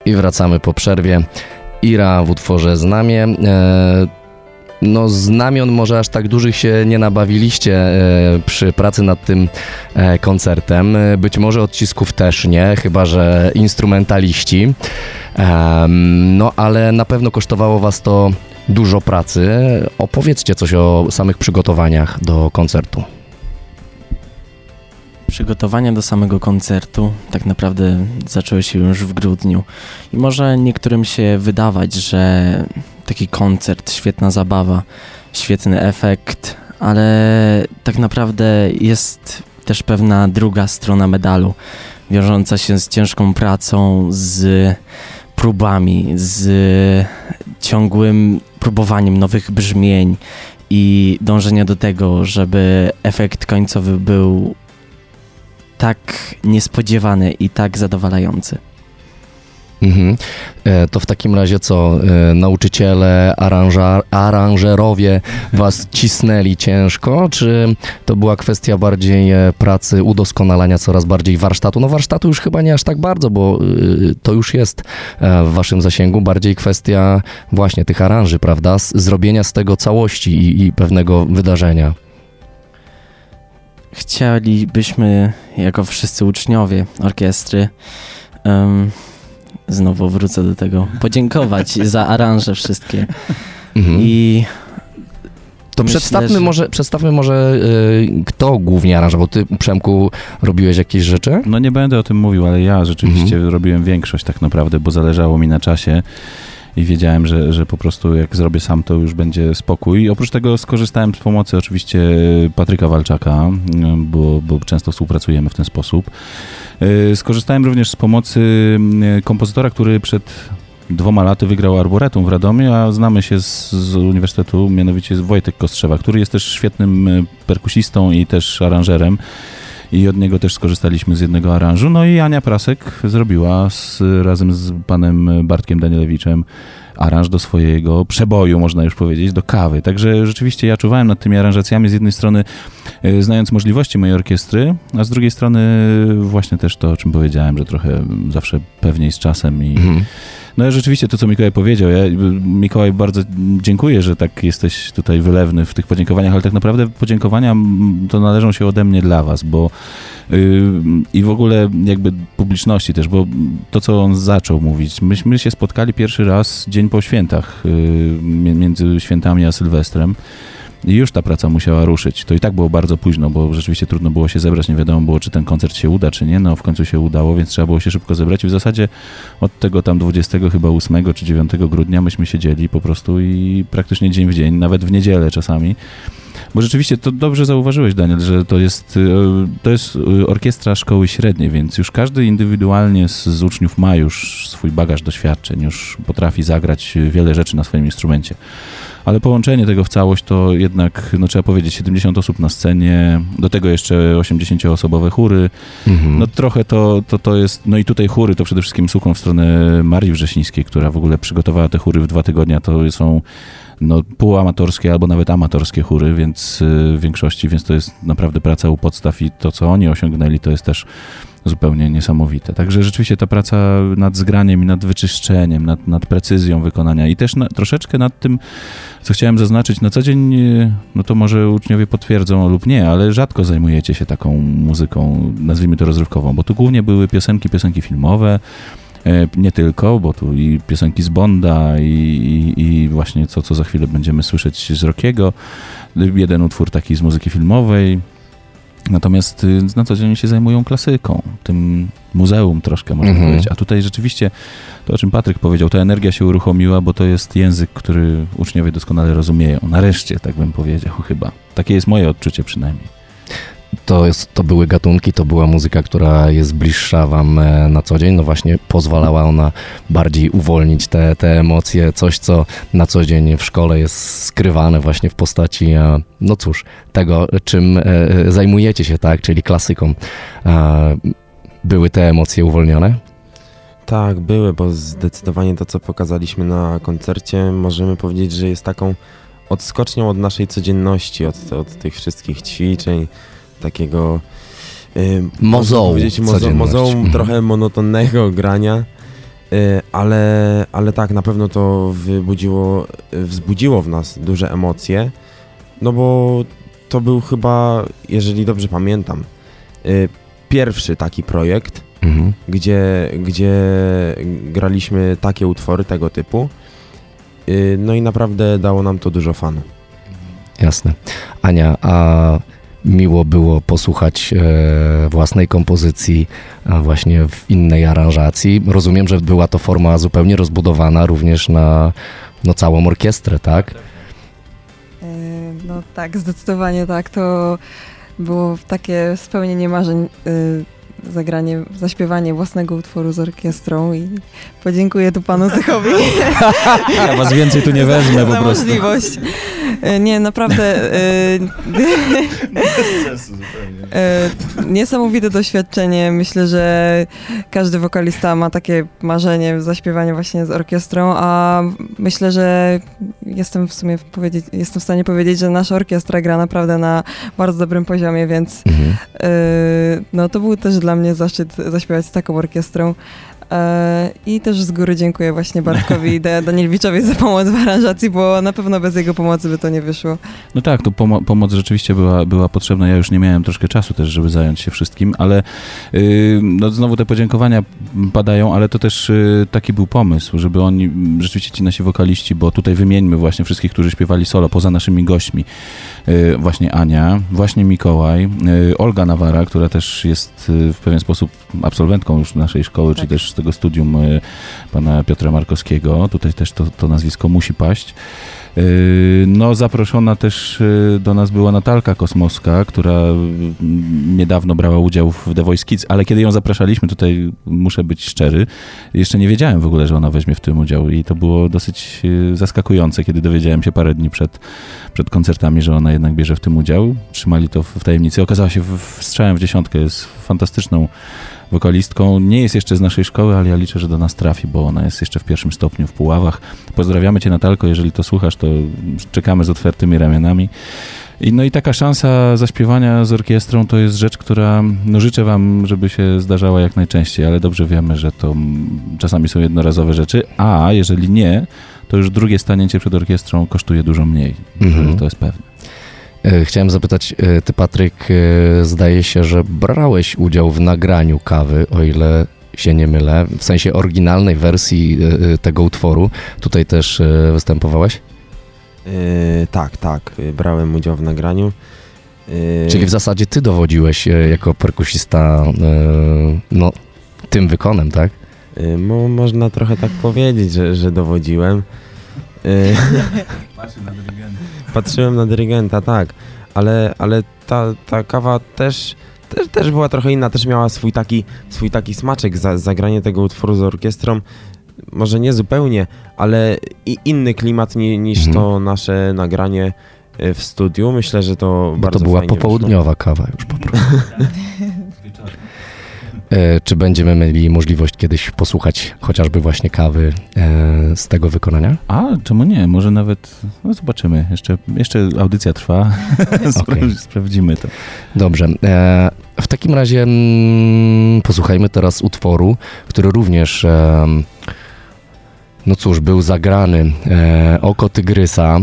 I wracamy po przerwie. Ira w utworze Znamie. No znamion może aż tak dużych się nie nabawiliście przy pracy nad tym koncertem. Być może odcisków też nie, chyba że instrumentaliści. No ale na pewno kosztowało was to dużo pracy. Opowiedzcie coś o samych przygotowaniach do koncertu. Przygotowania do samego koncertu tak naprawdę zaczęły się już w grudniu i może niektórym się wydawać, że taki koncert, świetna zabawa, świetny efekt, ale tak naprawdę jest też pewna druga strona medalu, wiążąca się z ciężką pracą, z próbami, z ciągłym próbowaniem nowych brzmień i dążenia do tego, żeby efekt końcowy był tak niespodziewany i tak zadowalający. To w takim razie co, nauczyciele, aranżerowie was cisnęli ciężko, czy to była kwestia bardziej pracy, udoskonalania coraz bardziej warsztatu? No warsztatu już chyba nie aż tak bardzo, bo to już jest w waszym zasięgu, bardziej kwestia właśnie tych aranży, prawda? Zrobienia z tego całości i pewnego wydarzenia. Chcielibyśmy, jako wszyscy uczniowie orkiestry, znowu wrócę do tego, podziękować za aranże wszystkie. I to myślę, przedstawmy może kto głównie aranżował. Ty, Przemku, robiłeś jakieś rzeczy? No nie będę o tym mówił, ale ja rzeczywiście robiłem większość tak naprawdę, bo zależało mi na czasie. I wiedziałem, że po prostu jak zrobię sam, to już będzie spokój. I oprócz tego skorzystałem z pomocy oczywiście Patryka Walczaka, bo często współpracujemy w ten sposób. Skorzystałem również z pomocy kompozytora, który przed 2 laty wygrał Arboretum w Radomiu, a znamy się z uniwersytetu, mianowicie Wojtek Kostrzewa, który jest też świetnym perkusistą i też aranżerem. I od niego też skorzystaliśmy z jednego aranżu. No i Ania Prasek zrobiła razem z panem Bartkiem Danielowiczem aranż do swojego przeboju, można już powiedzieć, do Kawy. Także rzeczywiście ja czuwałem nad tymi aranżacjami, z jednej strony znając możliwości mojej orkiestry, a z drugiej strony właśnie też to, o czym powiedziałem, że trochę zawsze pewniej z czasem i no i rzeczywiście to, co Mikołaj powiedział. Mikołaj, bardzo dziękuję, że tak jesteś tutaj wylewny w tych podziękowaniach, ale tak naprawdę podziękowania to należą się ode mnie dla was, bo i w ogóle jakby publiczności też, bo to, co on zaczął mówić, myśmy się spotkali pierwszy raz dzień po świętach, między świętami a Sylwestrem. I już ta praca musiała ruszyć. To i tak było bardzo późno, bo rzeczywiście trudno było się zebrać, nie wiadomo było, czy ten koncert się uda, czy nie. No w końcu się udało, więc trzeba było się szybko zebrać i w zasadzie od tego tam 28 czy 9 grudnia myśmy siedzieli po prostu i praktycznie dzień w dzień, nawet w niedzielę czasami. Bo rzeczywiście to dobrze zauważyłeś, Daniel, że to jest orkiestra szkoły średniej, więc już każdy indywidualnie z uczniów ma już swój bagaż doświadczeń, już potrafi zagrać wiele rzeczy na swoim instrumencie. Ale połączenie tego w całość to jednak, no trzeba powiedzieć, 70 osób na scenie, do tego jeszcze 80-osobowe chóry. No trochę to jest, no i tutaj chóry to przede wszystkim sukną w stronę Marii Wrzesińskiej, która w ogóle przygotowała te chóry w 2 tygodnie, to są no, półamatorskie albo nawet amatorskie chóry, więc w większości, więc to jest naprawdę praca u podstaw i to, co oni osiągnęli, to jest też zupełnie niesamowite. Także rzeczywiście ta praca nad zgraniem i nad wyczyszczeniem, nad precyzją wykonania i też troszeczkę nad tym, co chciałem zaznaczyć, na co dzień, no to może uczniowie potwierdzą lub nie, ale rzadko zajmujecie się taką muzyką, nazwijmy to rozrywkową, bo tu głównie były piosenki filmowe, nie tylko, bo tu i piosenki z Bonda i właśnie co za chwilę będziemy słyszeć z Rockiego, jeden utwór taki z muzyki filmowej. Natomiast na co dzień się zajmują klasyką, tym muzeum troszkę można powiedzieć. A tutaj rzeczywiście to, o czym Patryk powiedział, ta energia się uruchomiła, bo to jest język, który uczniowie doskonale rozumieją. Nareszcie, tak bym powiedział chyba. Takie jest moje odczucie przynajmniej. To były gatunki, to była muzyka, która jest bliższa wam na co dzień, no właśnie pozwalała ona bardziej uwolnić te emocje, coś co na co dzień w szkole jest skrywane właśnie w postaci, no cóż, tego czym zajmujecie się, tak, czyli klasyką. Były te emocje uwolnione? Tak, były, bo zdecydowanie to, co pokazaliśmy na koncercie, możemy powiedzieć, że jest taką odskocznią od naszej codzienności, od tych wszystkich ćwiczeń, takiego mozołu trochę monotonnego grania ale tak, na pewno to wzbudziło w nas duże emocje, no bo to był chyba, jeżeli dobrze pamiętam, pierwszy taki projekt, gdzie graliśmy takie utwory tego typu, no i naprawdę dało nam to dużo fanu. Jasne. Ania, a miło było posłuchać własnej kompozycji właśnie w innej aranżacji. Rozumiem, że była to forma zupełnie rozbudowana również na całą orkiestrę, tak? No tak, zdecydowanie tak. To było takie spełnienie marzeń, zaśpiewanie własnego utworu z orkiestrą i podziękuję tu panu Zychowi. Ja was więcej tu nie wezmę po za prostu. możliwość. Nie, naprawdę niesamowite doświadczenie. Myślę, że każdy wokalista ma takie marzenie zaśpiewania właśnie z orkiestrą, a myślę, że jestem w stanie powiedzieć, że nasza orkiestra gra naprawdę na bardzo dobrym poziomie, więc no to był też dla mnie zaszczyt zaśpiewać z taką orkiestrą. I też z góry dziękuję właśnie Bartkowi i Danielewiczowi za pomoc w aranżacji, bo na pewno bez jego pomocy by to nie wyszło. No tak, to pomoc rzeczywiście była potrzebna. Ja już nie miałem troszkę czasu też, żeby zająć się wszystkim, ale no znowu te podziękowania padają, ale to też taki był pomysł, żeby oni, rzeczywiście ci nasi wokaliści, bo tutaj wymieńmy właśnie wszystkich, którzy śpiewali solo, poza naszymi gośćmi. Właśnie Ania, właśnie Mikołaj, Olga Nawara, która też jest w pewien sposób absolwentką już naszej szkoły, tak, czy też z tego studium pana Piotra Markowskiego. Tutaj też to nazwisko musi paść. No, zaproszona też do nas była Natalka Kosmowska, która niedawno brała udział w The Voice Kids, ale kiedy ją zapraszaliśmy, tutaj muszę być szczery, jeszcze nie wiedziałem w ogóle, że ona weźmie w tym udział i to było dosyć zaskakujące, kiedy dowiedziałem się parę dni przed koncertami, że ona jednak bierze w tym udział. Trzymali to w tajemnicy. Okazała się strzałem w dziesiątkę, jest fantastyczną wokalistką. Nie jest jeszcze z naszej szkoły, ale ja liczę, że do nas trafi, bo ona jest jeszcze w pierwszym stopniu w Puławach. Pozdrawiamy cię, Natalko, jeżeli to słuchasz, to czekamy z otwartymi ramionami. No i taka szansa zaśpiewania z orkiestrą to jest rzecz, która, no życzę wam, żeby się zdarzała jak najczęściej, ale dobrze wiemy, że to czasami są jednorazowe rzeczy, a jeżeli nie, to już drugie stanięcie przed orkiestrą kosztuje dużo mniej. To jest pewne. Chciałem zapytać, ty Patryk, zdaje się, że brałeś udział w nagraniu Kawy, o ile się nie mylę, w sensie oryginalnej wersji tego utworu. Tutaj też występowałeś? Tak, brałem udział w nagraniu. Czyli w zasadzie ty dowodziłeś jako perkusista tym wykonem, tak? Można trochę tak powiedzieć, że dowodziłem. Patrzyłem na dyrygenta, tak, ale ta Kawa też była trochę inna, też miała swój taki smaczek, zagranie tego utworu z orkiestrą, może nie zupełnie, ale inny klimat niż to nasze nagranie w studiu. Myślę, że to bardzo fajnie. To była popołudniowa kawa już po prostu. Czy będziemy mieli możliwość kiedyś posłuchać chociażby właśnie Kawy z tego wykonania? A, czemu nie? Może nawet, no zobaczymy. Jeszcze audycja trwa. Okay. Sprawdzimy to. Dobrze. W takim razie posłuchajmy teraz utworu, który również no cóż, był zagrany. Oko Tygrysa.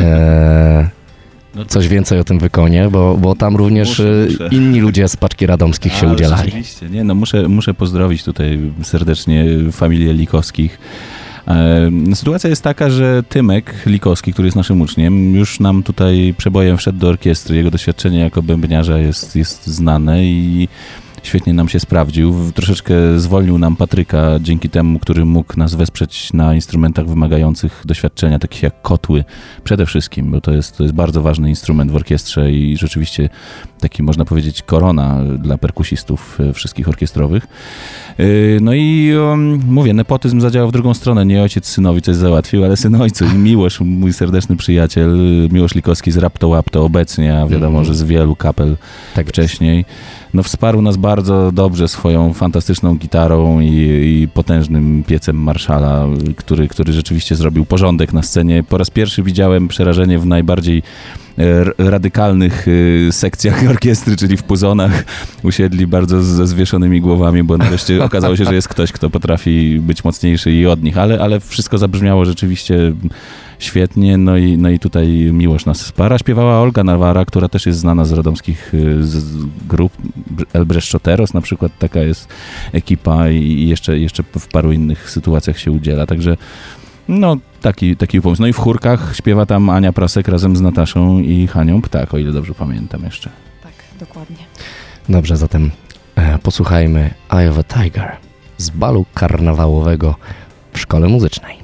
Coś więcej o tym wykonie, bo tam również muszę. Inni ludzie z Paczki Radomskich się udzielali. Oczywiście, nie, no muszę pozdrowić tutaj serdecznie familię Likowskich. Sytuacja jest taka, że Tymek Likowski, który jest naszym uczniem, już nam tutaj przebojem wszedł do orkiestry. Jego doświadczenie jako bębniarza jest znane i świetnie nam się sprawdził. Troszeczkę zwolnił nam Patryka dzięki temu, który mógł nas wesprzeć na instrumentach wymagających doświadczenia, takich jak kotły przede wszystkim, bo to jest bardzo ważny instrument w orkiestrze i rzeczywiście taki, można powiedzieć, korona dla perkusistów wszystkich orkiestrowych. No i mówię, nepotyzm zadziałał w drugą stronę. Nie ojciec synowi coś załatwił, ale syn ojcu. I Miłosz, mój serdeczny przyjaciel, Miłosz Likowski z Rapto Łapto obecnie, a wiadomo, że z wielu kapel tak wcześniej. No wsparł nas bardzo dobrze swoją fantastyczną gitarą i potężnym piecem Marszala, który rzeczywiście zrobił porządek na scenie. Po raz pierwszy widziałem przerażenie w najbardziej radykalnych sekcjach orkiestry, czyli w puzonach, usiedli bardzo ze zwieszonymi głowami, bo nareszcie okazało się, że jest ktoś, kto potrafi być mocniejszy i od nich, ale wszystko zabrzmiało rzeczywiście świetnie, no i tutaj miłość nas spara. Śpiewała Olga Nawara, która też jest znana z radomskich grup, El Bresczoteros na przykład, taka jest ekipa i jeszcze w paru innych sytuacjach się udziela, także no taki pomysł. No i w chórkach śpiewa tam Ania Prasek razem z Nataszą i Hanią Ptak, o ile dobrze pamiętam jeszcze. Tak, dokładnie. Dobrze, zatem posłuchajmy Eye of a Tiger z balu karnawałowego w szkole muzycznej.